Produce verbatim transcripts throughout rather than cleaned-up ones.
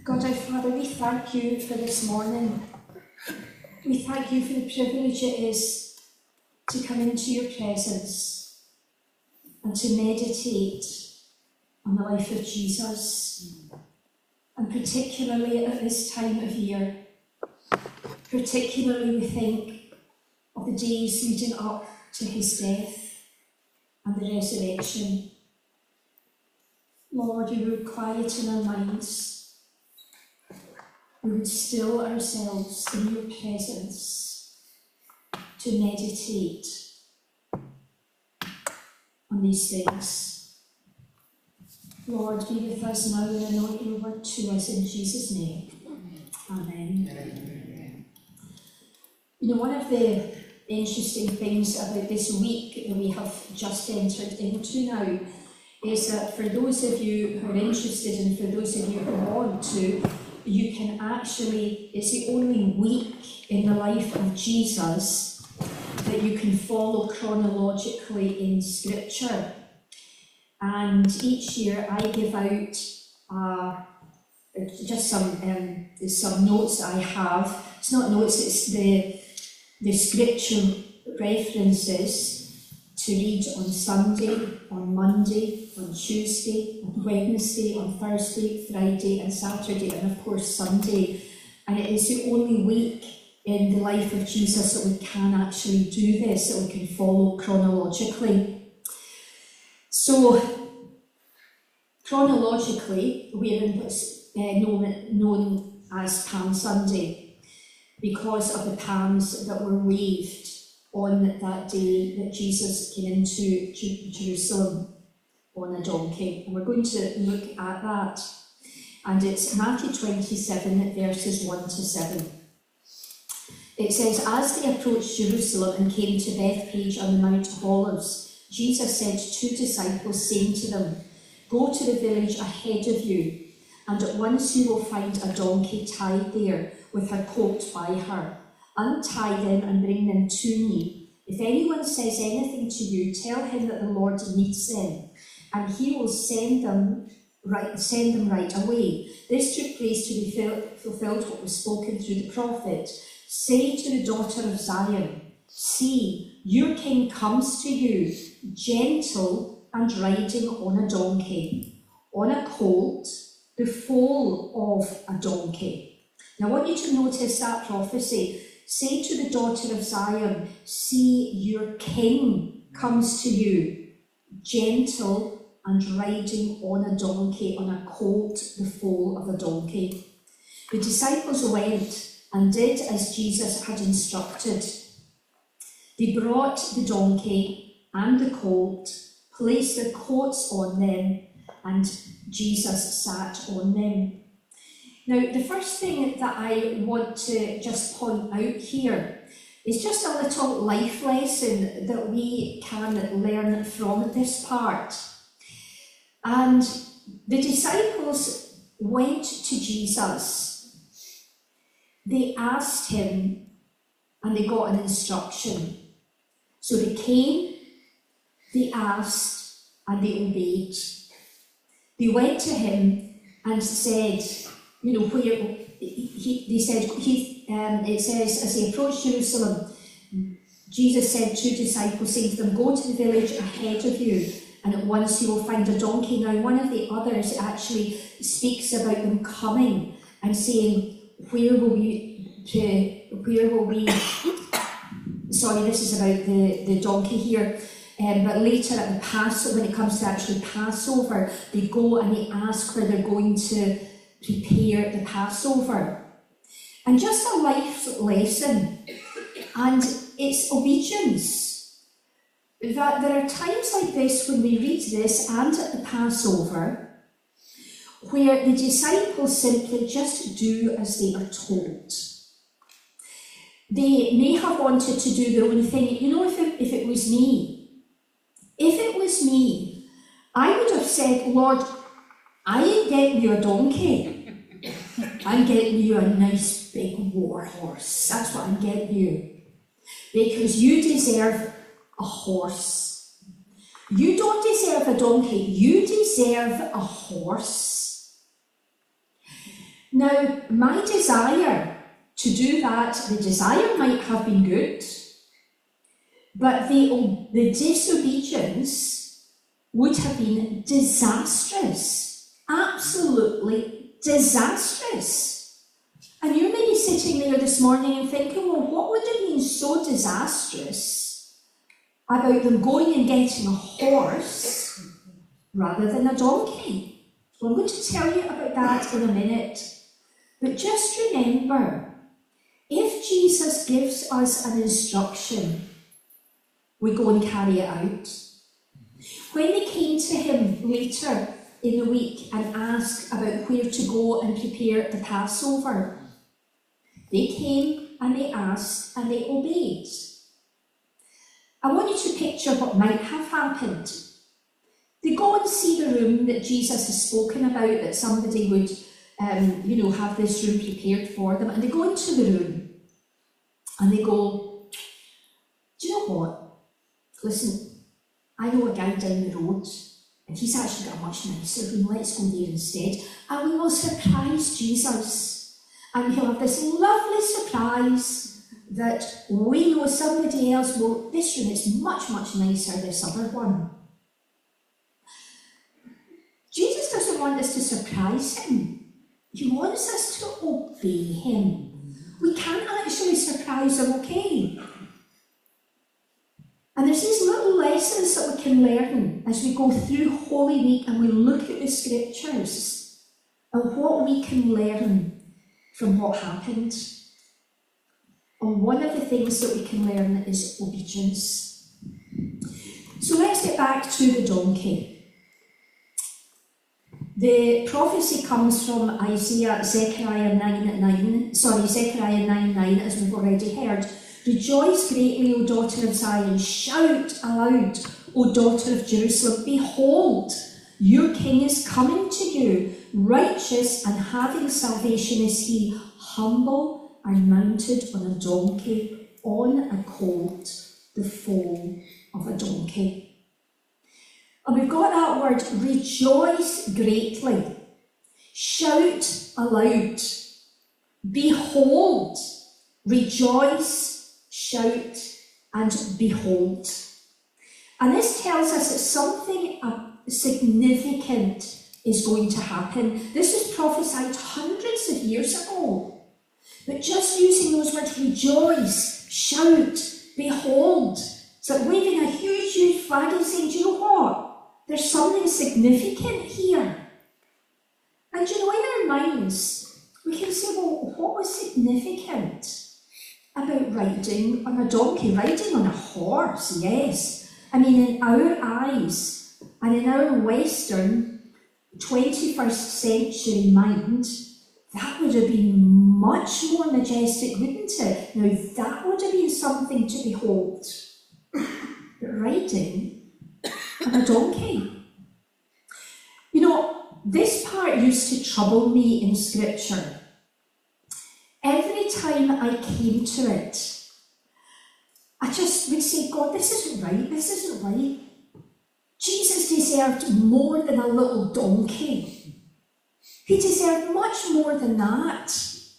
God our Father, we thank you for this morning. We thank you for the privilege it is to come into your presence and to meditate on the life of Jesus, and particularly at this time of year. Particularly we think of the days leading up to his death and the resurrection. Lord, you would quieten our minds. We would still ourselves in your presence to meditate on these things. Lord, be with us now and anoint your word to us in Jesus' name. Amen. Amen. You know, one of the interesting things about this week that we have just entered into now is that for those of you who are interested and for those of you who want to, you can actually, it's the only week in the life of Jesus that you can follow chronologically in Scripture. And each year I give out uh, just some um, some notes that I have. It's not notes, it's the, the Scripture references to read on Sunday, on Monday, on Tuesday, on Wednesday, on Thursday, Friday and Saturday, and of course Sunday. And it is the only week in the life of Jesus that we can actually do this, that we can follow chronologically. So, chronologically, we are in what's uh, known, known as Palm Sunday, because of the palms that were waved on that day that Jesus came into Jerusalem on a donkey. And we're going to look at that. And it's Matthew twenty-seven, verses one to seven. It says, as they approached Jerusalem and came to Bethphage on the Mount of Olives, Jesus sent two disciples, saying to them, go to the village ahead of you, and at once you will find a donkey tied there with her colt by her. Untie them and bring them to me. If anyone says anything to you, tell him that the Lord needs them, and he will send them right, send them right away. This took place to be fulfilled what was spoken through the prophet. Say to the daughter of Zion, see, your king comes to you, gentle and riding on a donkey, on a colt, the foal of a donkey. Now I want you to notice that prophecy. Say to the daughter of Zion, see, your king comes to you, gentle and riding on a donkey, on a colt, the foal of a donkey. The disciples went and did as Jesus had instructed. They brought the donkey and the colt, placed their coats on them, and Jesus sat on them. Now, the first thing that I want to just point out here is just a little life lesson that we can learn from this part. And the disciples went to Jesus. They asked him and they got an instruction. So they came, they asked, and they obeyed. They went to him and said, you know, where he, they said, he, um, it says, as they approached Jerusalem, Jesus sent two disciples, saying to them, go to the village ahead of you, and at once you will find a donkey. Now, one of the others actually speaks about them coming and saying, where will we, to, where will we, sorry, this is about the, the donkey here. Um, but later at the Passover, when it comes to actually Passover, they go and they ask where they're going to prepare the Passover. And just a life lesson, and it's obedience. That there are times like this when we read this and at the Passover, where the disciples simply just do as they are told. They may have wanted to do their own thing. You know, if it, if it was me, if it was me, I would have said, Lord, I ain't getting you a donkey. I'm getting you a nice big war horse. That's what I'm getting you. Because you deserve a horse. You don't deserve a donkey. You deserve a horse. Now, my desire to do that, the desire might have been good, but the, the disobedience would have been disastrous, absolutely disastrous. And you may be sitting there this morning and thinking, well, what would have been so disastrous about them going and getting a horse rather than a donkey? Well, I'm going to tell you about that in a minute. But just remember, if Jesus gives us an instruction, we go and carry it out. When they came to him later in the week and asked about where to go and prepare the Passover, they came and they asked and they obeyed. I want you to picture what might have happened. They go and see the room that Jesus has spoken about, that somebody would um, you know, have this room prepared for them, and they go into the room and they go, do you know what? Listen, I know a guy down the road and he's actually got a much nicer room, let's go there instead, and we will surprise Jesus, and he'll have this lovely surprise that we know somebody else will, this room is much, much nicer than this other one. Jesus doesn't want us to surprise him. He wants us to obey him. We can't actually surprise him, okay? And there's these little lessons that we can learn as we go through Holy Week and we look at the scriptures and what we can learn from what happened. And one of the things that we can learn is obedience. So let's get back to the donkey. The prophecy comes from Isaiah, Zechariah nine nine, sorry, Zechariah nine nine, as we've already heard. Rejoice greatly, O daughter of Zion, shout aloud, O daughter of Jerusalem, behold, your king is coming to you, righteous and having salvation is he, humble and mounted on a donkey, on a colt, the foal of a donkey. And we've got that word, rejoice greatly, shout aloud, behold, rejoice, shout, and behold. And this tells us that something significant is going to happen. This was prophesied hundreds of years ago. But just using those words, rejoice, shout, behold, it's like waving a huge, huge flag and saying, do you know what? There's something significant here. And you know, in our minds, we can say, well, what was significant about riding on a donkey? Riding on a horse, yes. I mean, in our eyes and in our Western twenty-first century mind, that would have been much more majestic, wouldn't it? Now, that would have been something to behold. But riding on a donkey. You know, this part used to trouble me in scripture. Every time I came to it, I just would say, God, this isn't right, this isn't right. Jesus deserved more than a little donkey. He deserved much more than that.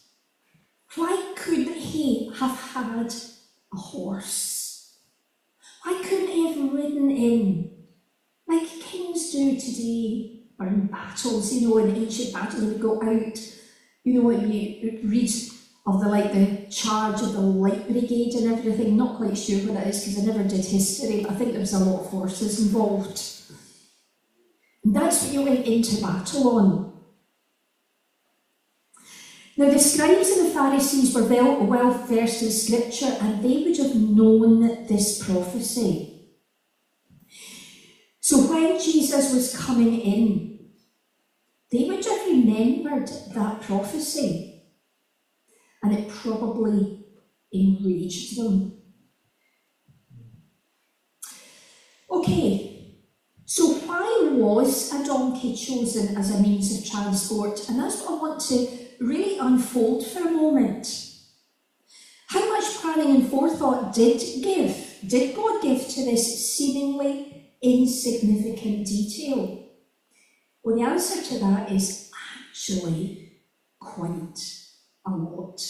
Why couldn't he have had a horse? Why couldn't he have ridden in like kings do today, or in battles, you know, in ancient battles, they would go out, you know, and you read of the, like, the charge of the Light Brigade and everything, not quite sure what that is, because I never did history, but I think there was a lot of horses involved. And that's what you went into battle on. Now, the scribes and the Pharisees were well, well versed in scripture, and they would have known this prophecy. So when Jesus was coming in, they would have remembered that prophecy, and it probably enraged them. Okay, so why was a donkey chosen as a means of transport? And that's what I want to really unfold for a moment. How much planning and forethought did give, did God give to this seemingly insignificant detail? Well, the answer to that is actually quite a lot.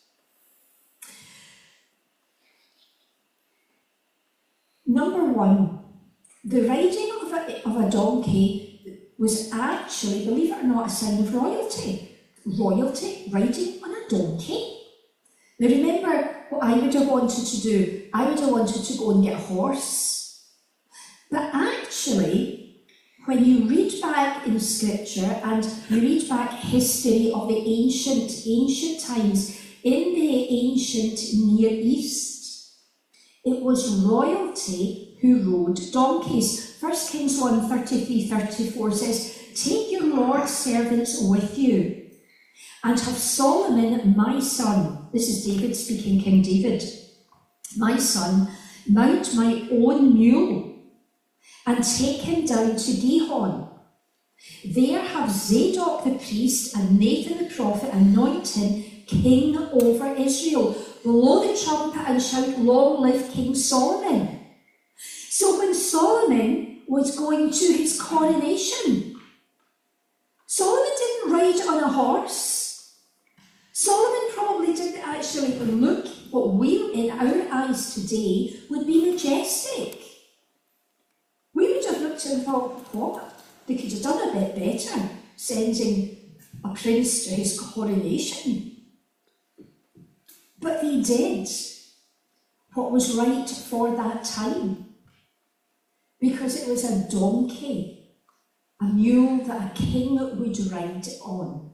Number one, the riding of a, of a donkey was actually, believe it or not, a sign of royalty. Royalty riding on a donkey. Now remember what I would have wanted to do. I would have wanted to go and get a horse. But actually, when you read back in scripture and you read back history of the ancient, ancient times, in the ancient Near East, it was royalty who rode donkeys. First Kings one, thirty-three, thirty-four says, "Take your Lord's servants with you, and have Solomon my son," this is David speaking, King David, "my son, mount my own mule, and take him down to Gihon. There have Zadok the priest and Nathan the prophet anoint him king over Israel. Blow the trumpet and shout, 'Long live King Solomon.'" So when Solomon was going to his coronation, Solomon didn't ride on a horse. Solomon probably didn't actually look what we, in our eyes today, would be majestic. We would have looked and thought, what? They could have done a bit better, sending a prince to his coronation. But they did what was right for that time, because it was a donkey, a mule that a king would ride on.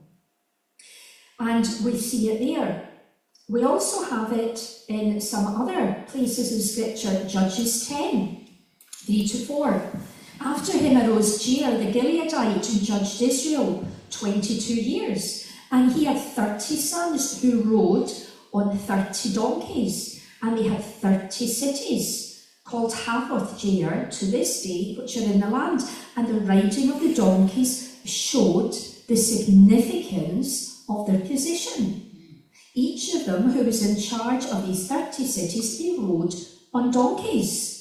And we see it there. We also have it in some other places in scripture. Judges ten, three to four. "After him arose Jair the Gileadite who judged Israel twenty-two years, and he had thirty sons who rode on thirty donkeys, and they had thirty cities, called Havoth Jair to this day, which are in the land. And the riding of the donkeys showed the significance of their position. Each of them who was in charge of these thirty cities, they rode on donkeys."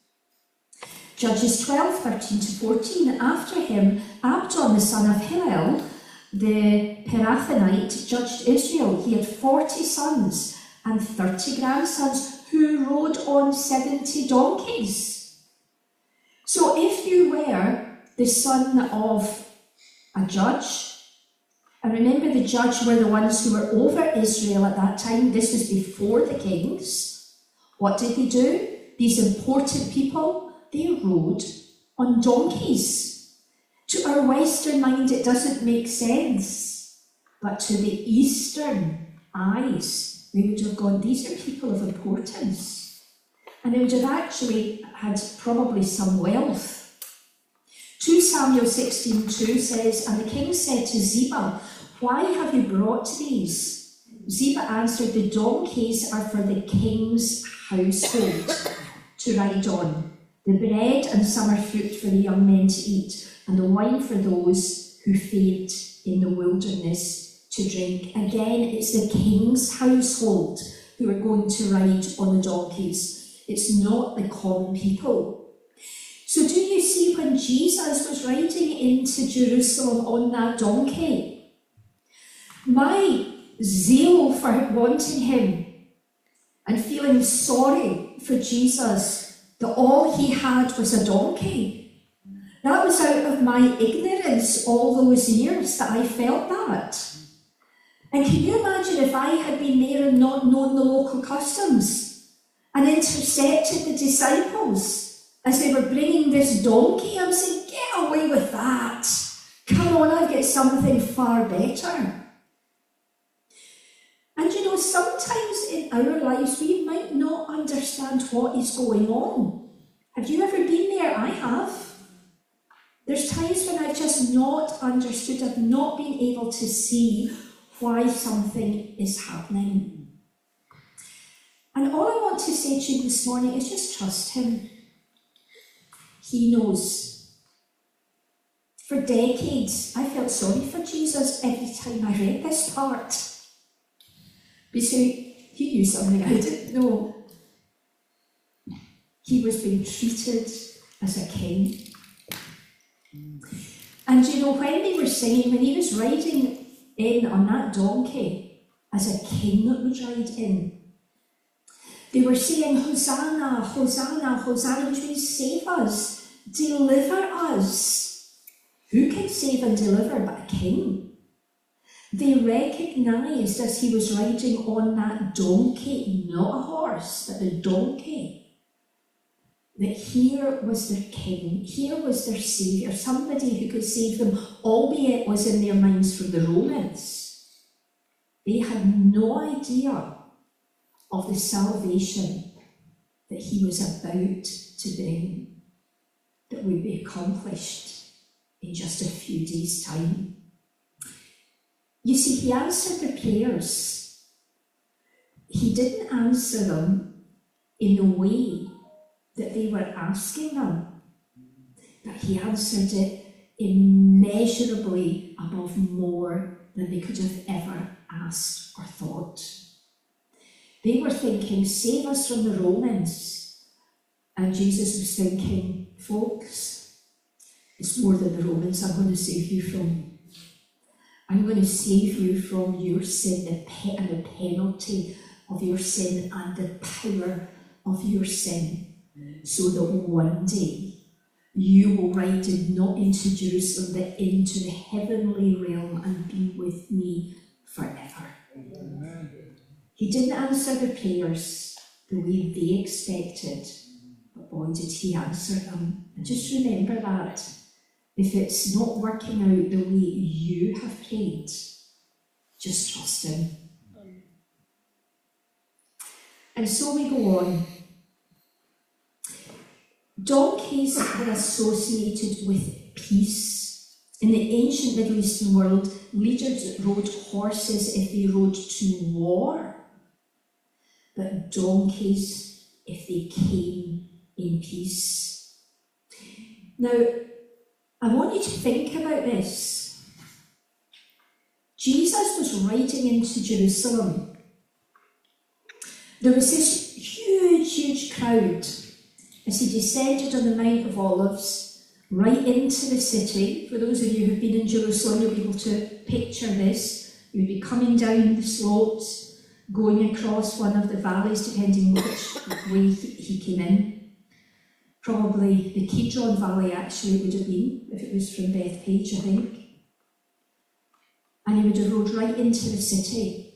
Judges twelve, thirteen to fourteen. "After him, Abdon the son of Hillel, the Pirathonite, judged Israel. He had forty sons and thirty grandsons who rode on seventy donkeys." So if you were the son of a judge, and remember the judge were the ones who were over Israel at that time, this was before the kings, what did they do? These important people, they rode on donkeys. To our Western mind, it doesn't make sense, but to the Eastern eyes, they would have gone, these are people of importance. And they would have actually had probably some wealth. Second Samuel sixteen two says, "And the king said to Ziba, 'Why have you brought these?' Ziba answered, 'The donkeys are for the king's household to ride on, the bread and summer fruit for the young men to eat, and the wine for those who faint in the wilderness to drink.'" Again, it's the king's household who are going to ride on the donkeys. It's not the common people. So do you see when Jesus was riding into Jerusalem on that donkey, my zeal for wanting him and feeling sorry for Jesus, that all he had was a donkey, that was out of my ignorance all those years that I felt that. And can you imagine if I had been there and not known the local customs and intercepted the disciples as they were bringing this donkey? I'm saying, get away with that. Come on, I'll get something far better. And you know, sometimes in our lives we might not understand what is going on. Have you ever been there? I have. There's times when I've just not understood, I've not been able to see why something is happening. And all I want to say to you this morning is just trust him. He knows. For decades, I felt sorry for Jesus every time I read this part. Because he knew something I didn't know. He was being treated as a king. And you know, when they were singing, when he was riding in on that donkey as a king that would ride in. They were saying, Hosanna, Hosanna, Hosanna, which means save us, deliver us. Who can save and deliver but a king? They recognised as he was riding on that donkey, not a horse, but the donkey, that here was their king, here was their saviour, somebody who could save them, albeit was in their minds from the Romans. They had no idea of the salvation that he was about to bring, that would be accomplished in just a few days' time. You see, he answered their prayers. He didn't answer them in the way that they were asking them, but he answered it immeasurably above more than they could have ever asked or thought. They were thinking, save us from the Romans. And Jesus was thinking, folks, it's more than the Romans I'm going to save you from. I'm going to save you from your sin, the pe- and the penalty of your sin and the power of your sin, so that one day you will ride in, not into Jerusalem, but into the heavenly realm and be with me forever. Amen. He didn't answer the prayers the way they expected, but boy did he answer them. And just remember that. If it's not working out the way you have prayed, just trust him. And so we go on. Donkeys were associated with peace. In the ancient Middle Eastern world, leaders rode horses if they rode to war, but donkeys if they came in peace. Now, I want you to think about this. Jesus was riding into Jerusalem. There was this huge, huge crowd as he descended on the Mount of Olives, right into the city. For those of you who've been in Jerusalem, you'll be able to picture this. You'd be coming down the slopes, going across one of the valleys, depending which way he came in. Probably the Kidron Valley, actually, it would have been, if it was from Bethpage, I think. And he would have rode right into the city.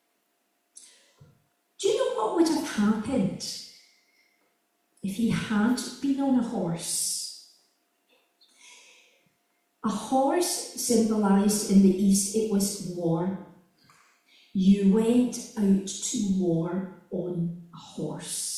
Do you know what would have happened if he had been on a horse? A horse symbolised in the East, it was war. You went out to war on a horse.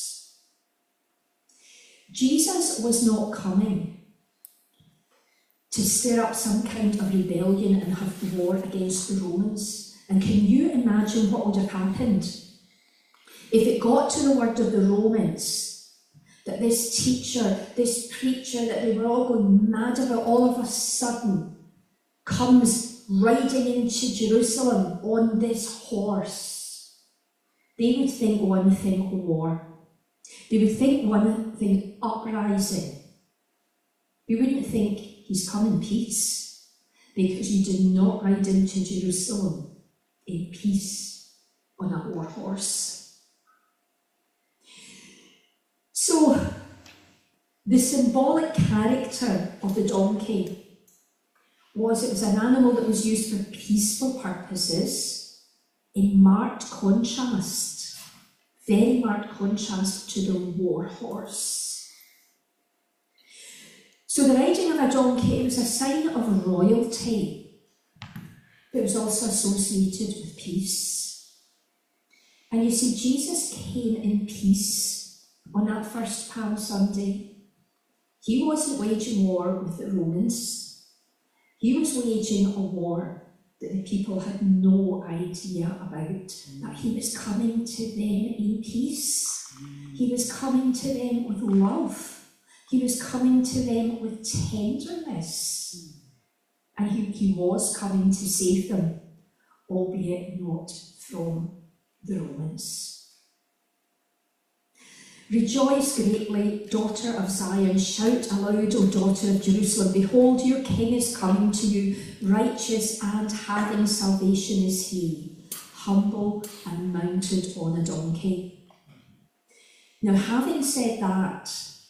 Jesus was not coming to stir up some kind of rebellion and have war against the Romans. And can you imagine what would have happened if it got to the word of the Romans that this teacher, this preacher that they were all going mad about, all of a sudden comes riding into Jerusalem on this horse? They would think one thing, war. They would think one thing, uprising. They wouldn't think he's come in peace, because you did not ride into Jerusalem in peace on a war horse. So, the symbolic character of the donkey was it was an animal that was used for peaceful purposes, in marked contrast, very marked contrast to the war horse. So the riding of a donkey, it was a sign of royalty, but it was also associated with peace. And you see, Jesus came in peace on that first Palm Sunday. He wasn't waging war with the Romans. He was waging a war that the people had no idea about, that he was coming to them in peace. He was coming to them with love. He was coming to them with tenderness. And he, he was coming to save them, albeit not from the Romans. Rejoice greatly, daughter of Zion, shout aloud, O daughter of Jerusalem. Behold, your king is coming to you, righteous and having salvation is he, humble and mounted on a donkey. Now, having said that,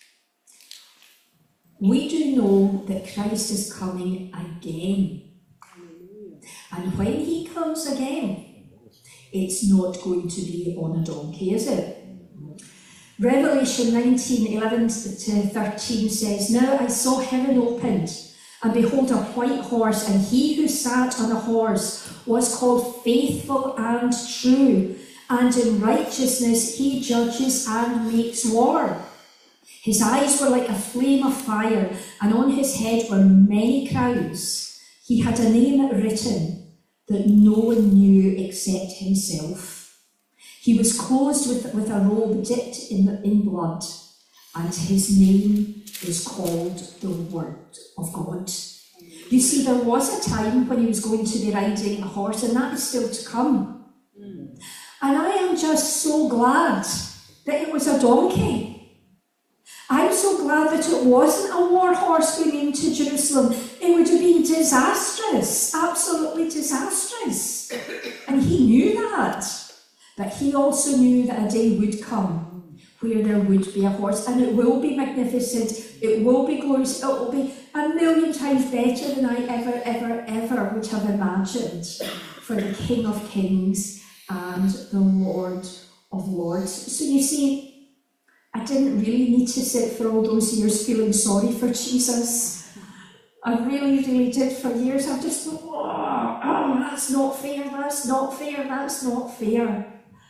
we do know that Christ is coming again. And when he comes again, it's not going to be on a donkey, is it? Revelation nineteen, eleven to thirteen says, Now I saw heaven opened, and behold a white horse, and he who sat on the horse was called Faithful and True, and in righteousness he judges and makes war. His eyes were like a flame of fire, and on his head were many crowns. He had a name written that no one knew except himself. He was clothed with, with a robe dipped in, in blood, and his name is called the Word of God. You see, there was a time when he was going to be riding a horse, and that is still to come. Mm. And I am just so glad that it was a donkey. I'm so glad that it wasn't a war horse going into Jerusalem. It would have been disastrous, absolutely disastrous. And he knew that. But he also knew that a day would come where there would be a horse, and it will be magnificent, it will be glorious, it will be a million times better than I ever, ever, ever would have imagined for the King of Kings and the Lord of Lords. So you see, I didn't really need to sit for all those years feeling sorry for Jesus. I really, really did for years. I just thought, oh, oh, that's not fair, that's not fair, that's not fair.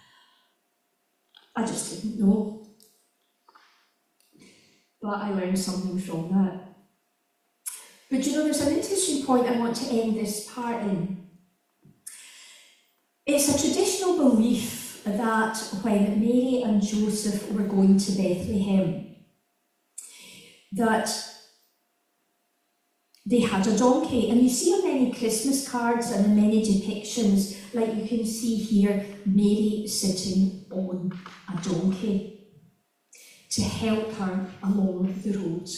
I just didn't know. But I learned something from that. But you know, there's an interesting point I want to end this part in. It's a traditional belief that when Mary and Joseph were going to Bethlehem, that they had a donkey. And you see on many Christmas cards and in many depictions, like you can see here, Mary sitting on a donkey to help her along the road.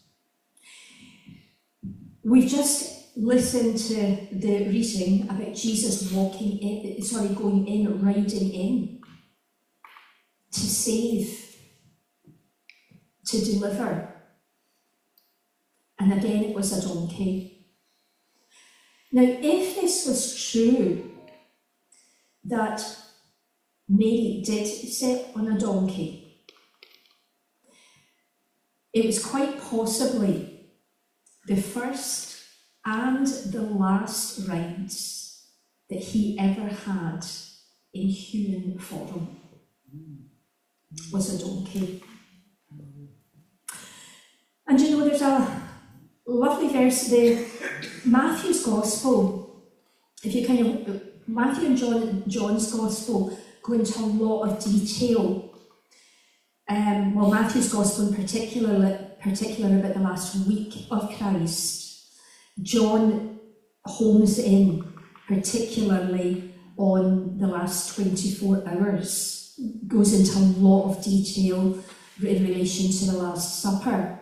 We've just listened to the reading about Jesus walking in, sorry, going in, riding in, to save, to deliver. And again, it was a donkey. Now, if this was true, that Mary did sit on a donkey, it was quite possibly the first and the last rides that he ever had in human form was a donkey. And you know, there's a lovely verse, the Matthew's Gospel, if you kind of, Matthew and John, John's Gospel go into a lot of detail. Um, well, Matthew's Gospel in particular, particular about the last week of Christ. John homes in particularly on the last twenty-four hours, goes into a lot of detail in relation to the Last Supper.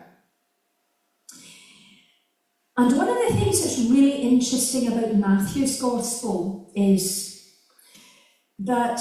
And one of the things that's really interesting about Matthew's Gospel is that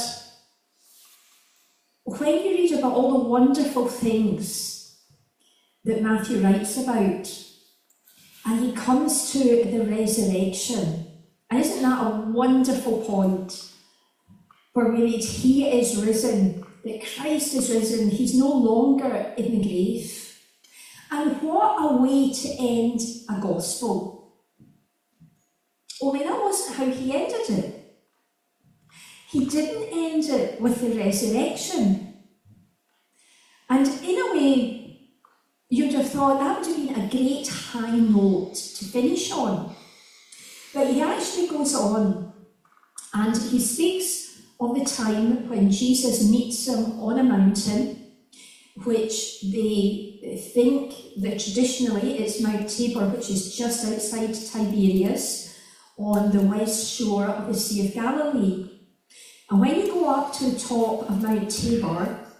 when you read about all the wonderful things that Matthew writes about, and he comes to the resurrection, and isn't that a wonderful point where we read, he is risen, that Christ is risen, he's no longer in the grave. And what a way to end a gospel. Only that wasn't how he ended it. He didn't end it with the resurrection. And in a way, you'd have thought that would have been a great high note to finish on. But he actually goes on, and he speaks of the time when Jesus meets them on a mountain, which they think that traditionally it's Mount Tabor, which is just outside Tiberias on the west shore of the Sea of Galilee. And when you go up to the top of Mount Tabor,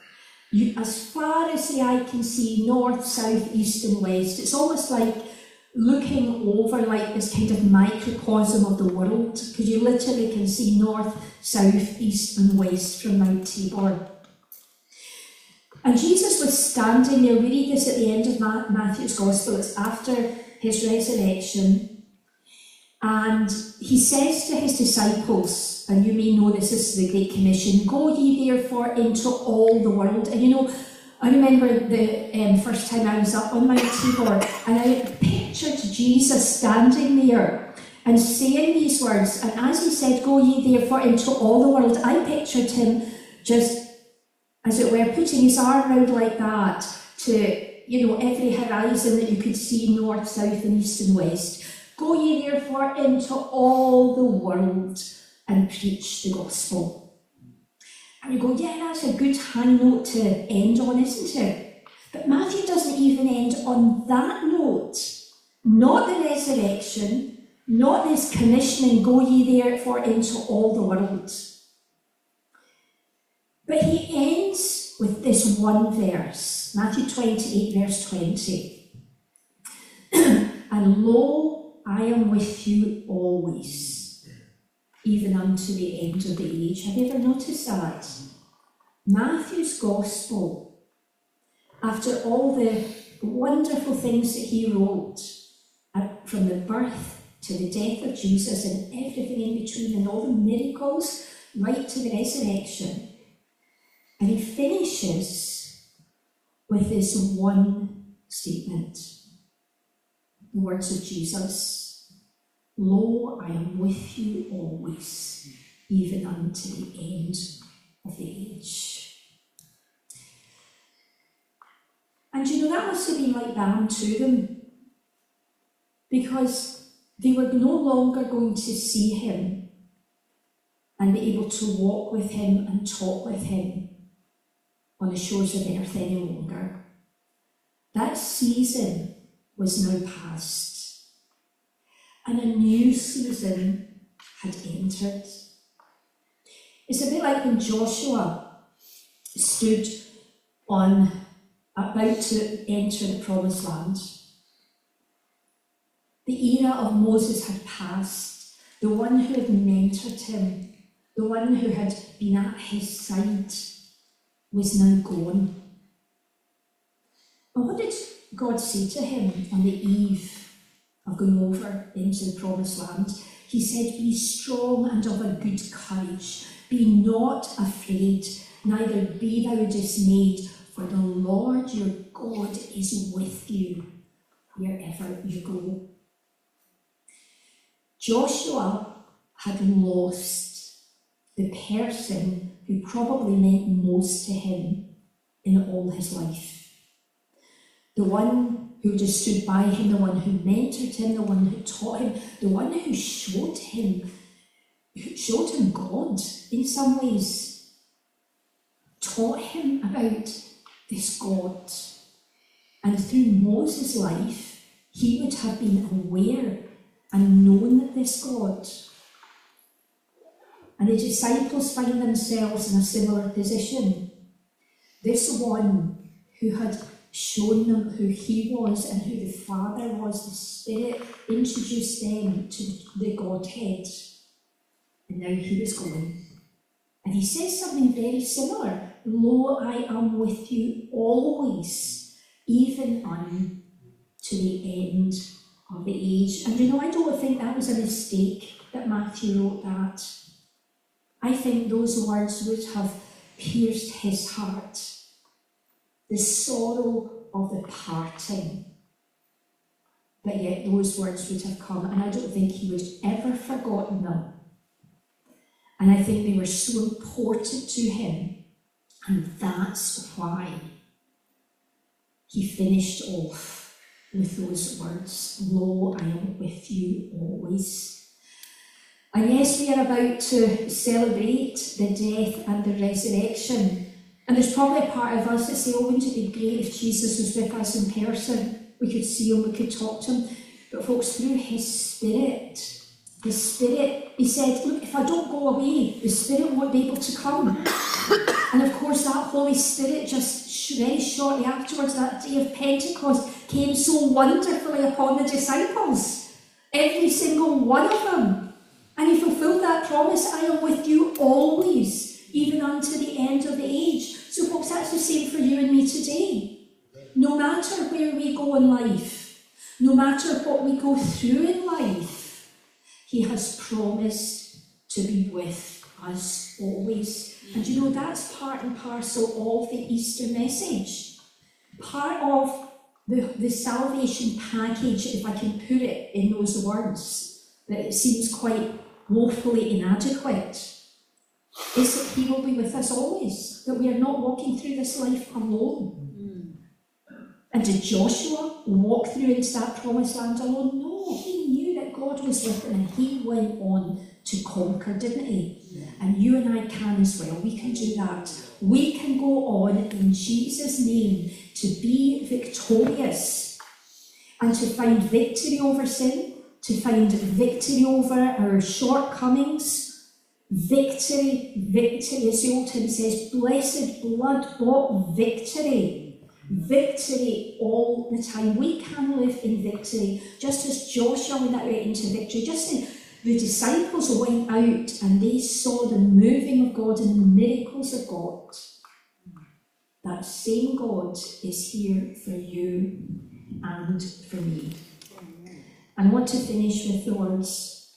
You, as far as the eye can see, north, south, east and west. It's almost like looking over like this kind of microcosm of the world, because you literally can see north, south, east and west from Mount Tabor. And Jesus was standing there. We read this at the end of Matthew's Gospel. It's after his resurrection. And he says to his disciples, and you may know this, this is the Great Commission, go ye therefore into all the world. And you know, I remember the um, first time I was up on Mount Tabor, and I pictured Jesus standing there and saying these words. And as he said, go ye therefore into all the world, I pictured him just, as it were, putting his arm around like that to, you know, every horizon that you could see, north, south and east and west. Go ye therefore into all the world and preach the gospel. And you go, yeah, that's a good high note to end on, isn't it? But Matthew doesn't even end on that note. Not the resurrection, not this commissioning, go ye therefore into all the world. But he ends with this one verse, Matthew twenty-eight, verse twenty. And lo, I am with you always, even unto the end of the age. Have you ever noticed that? Matthew's Gospel, after all the wonderful things that he wrote, uh, from the birth to the death of Jesus and everything in between and all the miracles, right to the resurrection, and he finishes with this one statement. The words of Jesus, lo, I am with you always, even unto the end of the age. And you know, that must have been like balm to them, because they were no longer going to see him and be able to walk with him and talk with him on the shores of earth any longer. That season was now past, and a new season had entered. It's a bit like when Joshua stood on, about to enter the promised land. The era of Moses had passed. The one who had mentored him, the one who had been at his side, was now gone. And what did God say to him on the eve of going over into the promised land? He said, be strong and of a good courage. Be not afraid, neither be thou dismayed, for the Lord your God is with you wherever you go. Joshua had lost the person who probably meant most to him in all his life. The one who just stood by him, the one who mentored him, the one who taught him, the one who showed him, who showed him God in some ways, taught him about this God. And through Moses' life, he would have been aware and known this God. And the disciples find themselves in a similar position. This one who had shown them who he was and who the Father was, the Spirit introduced them to the Godhead. And now he was gone. And he says something very similar. Lo, I am with you always, even unto the end of the age. And you know, I don't think that was a mistake that Matthew wrote that. I think those words would have pierced his heart. The sorrow of the parting. But yet those words would have come, and I don't think he would ever forgotten them. And I think they were so important to him, and that's why he finished off with those words, lo, I am with you always. And yes, we are about to celebrate the death and the resurrection. And there's probably a part of us that say, oh, wouldn't it be great if Jesus was with us in person? We could see him, we could talk to him. But folks, through his Spirit, the Spirit, he said, look, if I don't go away, the Spirit won't be able to come. And of course that Holy Spirit just very shortly afterwards, that day of Pentecost, came so wonderfully upon the disciples. Every single one of them. And he fulfilled that promise, I am with you always, even unto the end of the age. So folks, that's the same for you and me today. No matter where we go in life, no matter what we go through in life, he has promised to be with us always. And you know, that's part and parcel of the Easter message. Part of the, the salvation package, if I can put it in those words, that it seems quite woefully inadequate, is that he will be with us always, that we are not walking through this life alone. Mm. And did Joshua walk through into that promised land alone? No, he knew that God was with him and he went on to conquer, didn't he? Yeah. And you and I can as well. We can do that. We can go on in Jesus' name to be victorious and to find victory over sin, to find victory over our shortcomings. Victory, victory, as the old hymn says, blessed blood-bought victory. Victory all the time. We can live in victory, just as Joshua went out into victory, just as the disciples went out and they saw the moving of God and the miracles of God. That same God is here for you and for me. And I want to finish with the words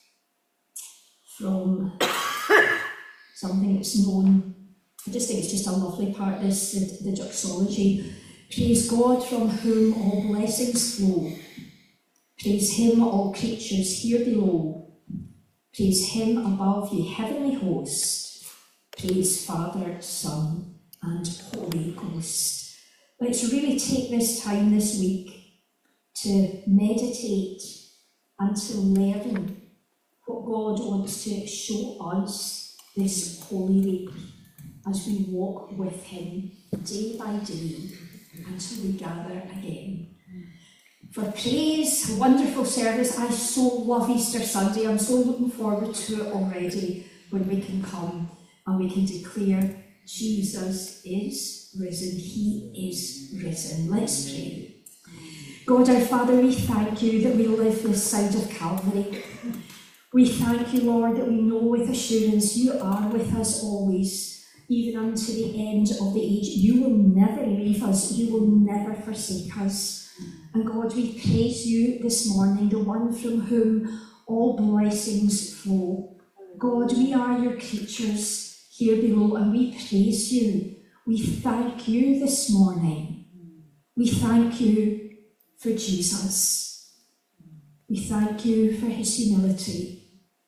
from something that's known. I just think it's just a lovely part, this, the, the doxology. Praise God from whom all blessings flow. Praise him, all creatures here below. Praise him above, ye heavenly host. Praise Father, Son, and Holy Ghost. Let's really take this time this week to meditate and to learn what God wants to show us this Holy Week as we walk with him day by day until we gather again. For praise, wonderful service. I so love Easter Sunday. I'm so looking forward to it already, when we can come and we can declare Jesus is risen. He is risen. Let's pray. God our Father, we thank you that we live this side of Calvary. We thank you, Lord, that we know with assurance you are with us always, even unto the end of the age. You will never leave us. You will never forsake us. And God, we praise you this morning, the one from whom all blessings flow. God, we are your creatures here below, and we praise you. We thank you this morning. We thank you for Jesus. We thank you for his humility.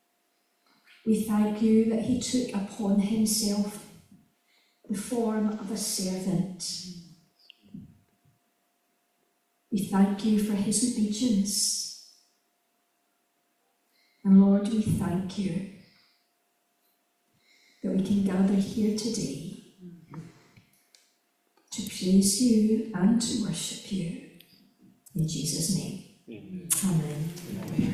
We thank you that he took upon himself the form of a servant. We thank you for his obedience. And Lord, we thank you that we can gather here today to praise you and to worship you. In Jesus' name. Amen. Amen.